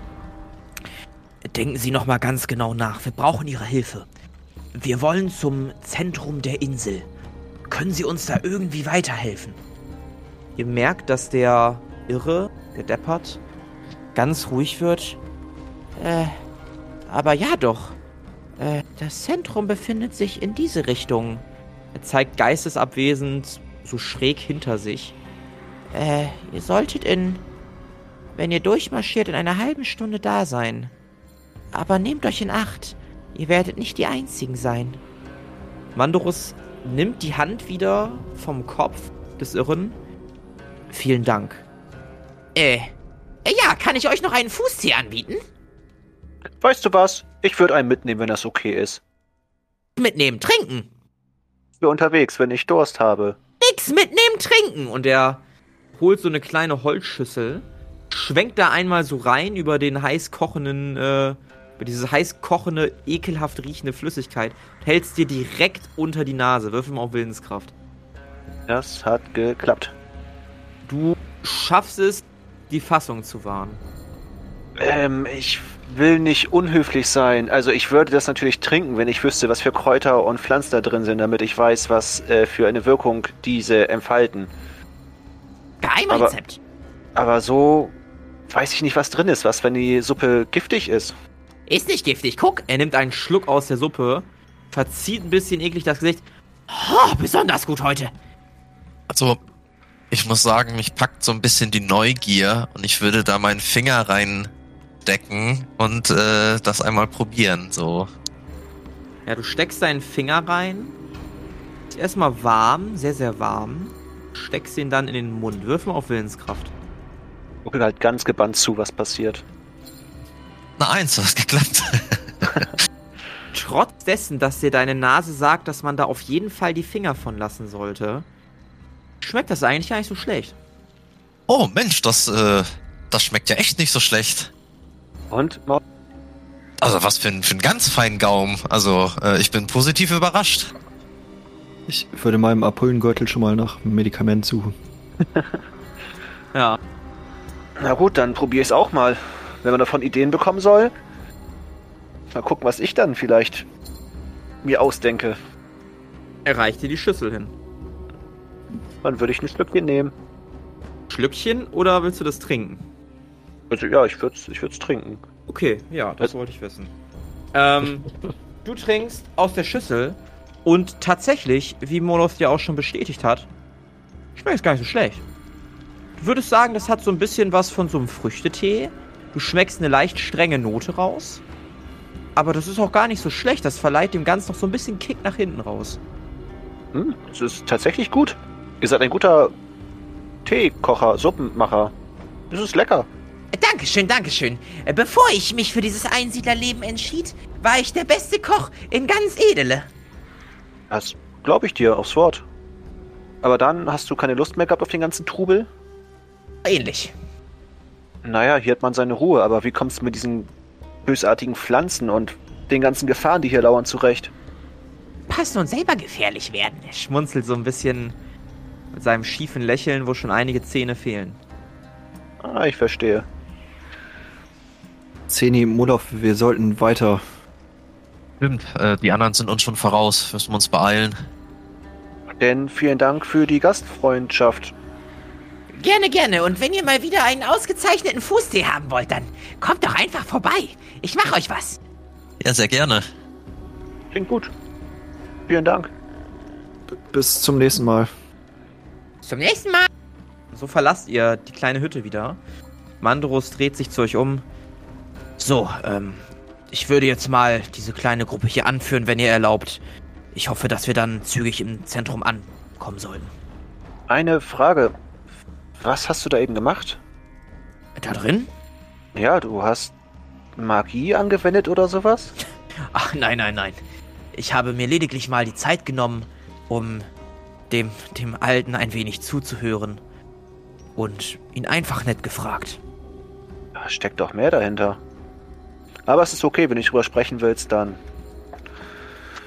Denken Sie noch mal ganz genau nach. Wir brauchen Ihre Hilfe. Wir wollen zum Zentrum der Insel. Können Sie uns da irgendwie weiterhelfen? Ihr merkt, dass der Irre, der Deppert, ganz ruhig wird. Äh, aber ja doch. Äh, das Zentrum befindet sich in diese Richtung. Er zeigt geistesabwesend so schräg hinter sich. Äh, ihr solltet in, wenn ihr durchmarschiert, in einer halben Stunde da sein. Aber nehmt euch in Acht. Ihr werdet nicht die Einzigen sein. Mandorus nimmt die Hand wieder vom Kopf des Irren. Vielen Dank. Äh, äh, ja, kann ich euch noch einen Fußtee anbieten? Weißt du was? Ich würde einen mitnehmen, wenn das okay ist. Mitnehmen, trinken. Ich bin unterwegs, wenn ich Durst habe. Nix, mitnehmen, trinken. Und er holt so eine kleine Holzschüssel, schwenkt da einmal so rein über den heiß kochenden, äh, über diese heiß kochende, ekelhaft riechende Flüssigkeit, hält's dir direkt unter die Nase. Würfel mal auf Willenskraft. Das hat geklappt. Du schaffst es, die Fassung zu wahren. Ähm, ich will nicht unhöflich sein. Also ich würde das natürlich trinken, wenn ich wüsste, was für Kräuter und Pflanzen da drin sind, damit ich weiß, was äh, für eine Wirkung diese entfalten. Geheimrezept. Aber, aber so weiß ich nicht, was drin ist. Was, wenn die Suppe giftig ist? Ist nicht giftig, guck. Er nimmt einen Schluck aus der Suppe, verzieht ein bisschen eklig das Gesicht. Oh, besonders gut heute. Also, ich muss sagen, mich packt so ein bisschen die Neugier und ich würde da meinen Finger reinstecken und äh, das einmal probieren, so. Ja, du steckst deinen Finger rein. Ist erstmal warm, sehr, sehr warm. Steckst ihn dann in den Mund. Wirf mal auf Willenskraft. Ich gucke halt ganz gebannt zu, was passiert. Na eins, das hat geklappt. Trotz dessen, dass dir deine Nase sagt, dass man da auf jeden Fall die Finger von lassen sollte, schmeckt das eigentlich gar nicht so schlecht. Oh Mensch, das, äh, das schmeckt ja echt nicht so schlecht. Und? Also was für ein, für ein ganz feinen Gaumen. Also, äh, ich bin positiv überrascht. Ich würde in meinem Apullengürtel schon mal nach einem Medikament suchen. Ja. Na gut, dann probiere ich es auch mal. Wenn man davon Ideen bekommen soll, mal gucken, was ich dann vielleicht mir ausdenke. Er reicht dir die Schüssel hin. Dann würde ich ein Schlückchen nehmen. Schlückchen oder willst du das trinken? Also ja, ich würde es ich würd's trinken. Okay, ja, das wollte ich wissen. Ähm, du trinkst aus der Schüssel und tatsächlich, wie Moloth dir auch schon bestätigt hat, schmeckt es gar nicht so schlecht. Du würdest sagen, das hat so ein bisschen was von so einem Früchtetee. Du schmeckst eine leicht strenge Note raus. Aber das ist auch gar nicht so schlecht. Das verleiht dem Ganzen noch so ein bisschen Kick nach hinten raus. Hm, es ist tatsächlich gut. Ihr seid ein guter Teekocher, Suppenmacher. Das ist lecker. Dankeschön, Dankeschön. Bevor ich mich für dieses Einsiedlerleben entschied, war ich der beste Koch in ganz Edele. Das glaube ich dir aufs Wort. Aber dann hast du keine Lust mehr gehabt auf den ganzen Trubel? Ähnlich. Naja, hier hat man seine Ruhe, aber wie kommst du mit diesen bösartigen Pflanzen und den ganzen Gefahren, die hier lauern, zurecht? Passen und selber gefährlich werden. Er schmunzelt so ein bisschen mit seinem schiefen Lächeln, wo schon einige Zähne fehlen. Ah, ich verstehe. Zeni, Moloth, wir sollten weiter. Stimmt, äh, die anderen sind uns schon voraus. Müssen wir uns beeilen. Denn vielen Dank für die Gastfreundschaft. Gerne, gerne. Und wenn ihr mal wieder einen ausgezeichneten Fußtee haben wollt, dann kommt doch einfach vorbei. Ich mache euch was. Ja, sehr gerne. Klingt gut. Vielen Dank. B- bis zum nächsten Mal. Zum nächsten Mal. So verlasst ihr die kleine Hütte wieder. Mandorus dreht sich zu euch um. So, ähm, ich würde jetzt mal diese kleine Gruppe hier anführen, wenn ihr erlaubt. Ich hoffe, dass wir dann zügig im Zentrum ankommen sollten. Eine Frage. Was hast du da eben gemacht? Da drin? Ja, du hast Magie angewendet oder sowas? Ach, nein, nein, nein. Ich habe mir lediglich mal die Zeit genommen, um dem, dem Alten ein wenig zuzuhören. Und ihn einfach nett gefragt. Da steckt doch mehr dahinter. Aber es ist okay, wenn du nicht drüber sprechen willst, dann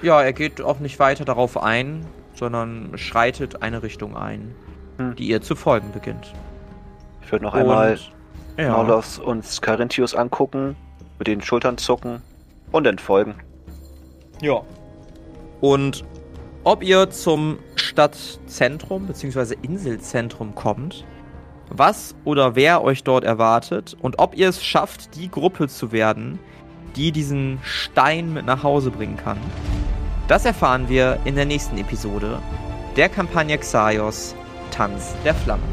Ja, er geht auch nicht weiter darauf ein, sondern schreitet eine Richtung ein, hm. die ihr zu folgen beginnt. Ich würde noch einmal ja. Norlos und Carinthius angucken, mit den Schultern zucken und entfolgen. Ja. Und ob ihr zum Stadtzentrum bzw. Inselzentrum kommt, was oder wer euch dort erwartet und ob ihr es schafft, die Gruppe zu werden, die diesen Stein mit nach Hause bringen kann, das erfahren wir in der nächsten Episode der Kampagne Xaios Tanz der Flammen.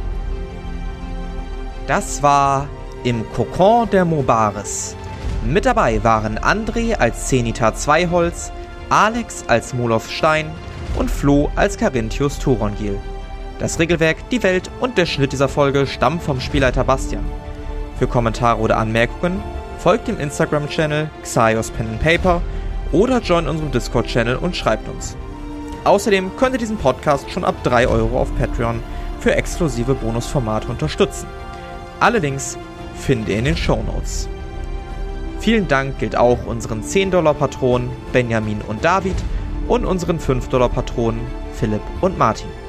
Das war im Kokon der Mobaris. Mit dabei waren André als Zenithar Zweiholz, Alex als Moloth Stein und Flo als Carinthius Thorongil. Das Regelwerk, die Welt und der Schnitt dieser Folge stammen vom Spielleiter Bastian. Für Kommentare oder Anmerkungen folgt dem Instagram-Channel Xaios Pen and Paper oder joint unserem Discord-Channel und schreibt uns. Außerdem könnt ihr diesen Podcast schon ab drei Euro auf Patreon für exklusive Bonusformate unterstützen. Alle Links findet ihr in den Shownotes. Vielen Dank gilt auch unseren zehn Dollar Patronen Benjamin und David und unseren fünf Dollar Patronen Philipp und Martin.